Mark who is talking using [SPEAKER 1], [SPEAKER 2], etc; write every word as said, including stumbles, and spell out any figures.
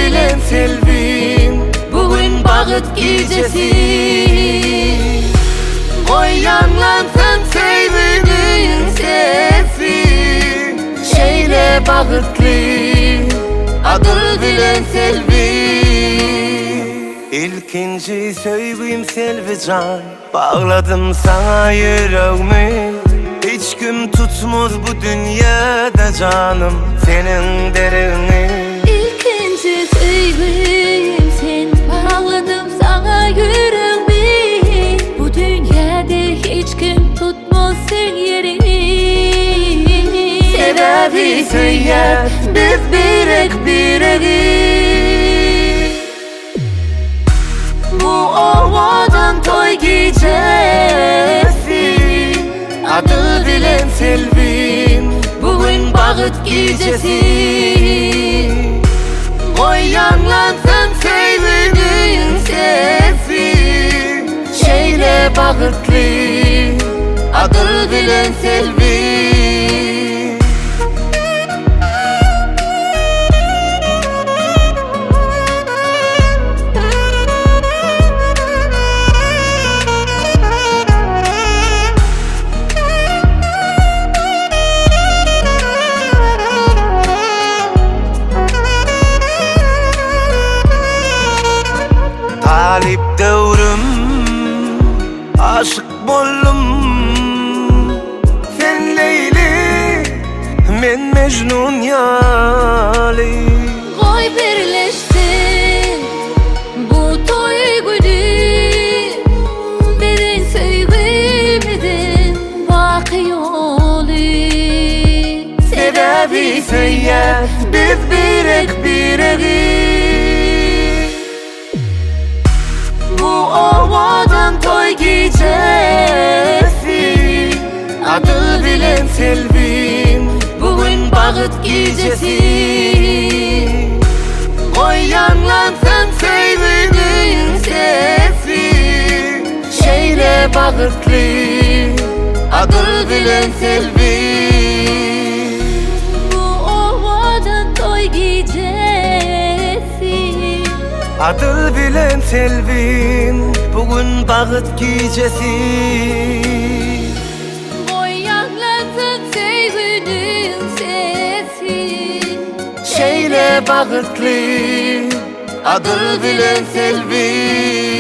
[SPEAKER 1] bilen selvin, bugün bağıt gecesi. Koyanlansın sevdiğin sesi, şeyle bağıtlı, adı bilen selvin. İlkinci söyleyeyim Selvican, bağladım sana yüreğimi. Hiç kim tutmaz bu dünyada canım senin derini.
[SPEAKER 2] İlkinci söyleyeyim sen, bağladım sana yüreğimi. Bu dünyada hiç kim tutmaz sen yerini.
[SPEAKER 1] Sebebi söyler biz birek bireyiz. Bu ovadan toy gecesi, adı bilen selvin, bugün bağıt gecesi. Koyanlansın sevdiğin sesi, şeyle bağıtlı, adı bilen selvin. Talip devrim, aşık boldum. Sen Leyli, men Mecnun yali.
[SPEAKER 2] Koy birleştin bu toy günü, bizin sevgimizin baki yolu.
[SPEAKER 1] Sebebi söyler biz birek bireyiz. Bu ovadan toy gecesi, adı bilen selvin, bugün bağıt gecesi. Koyanlansın sevdiğin sesi, şeyle bağıtlı, adı bilen selvin.
[SPEAKER 2] Bu ovadan toy gecesi,
[SPEAKER 1] adı bilen selvin, bugün bağıt gecesi.
[SPEAKER 2] koyanlansın sevdiğin sesi,
[SPEAKER 1] Şeyle bağıtlı, adı bilen selvin.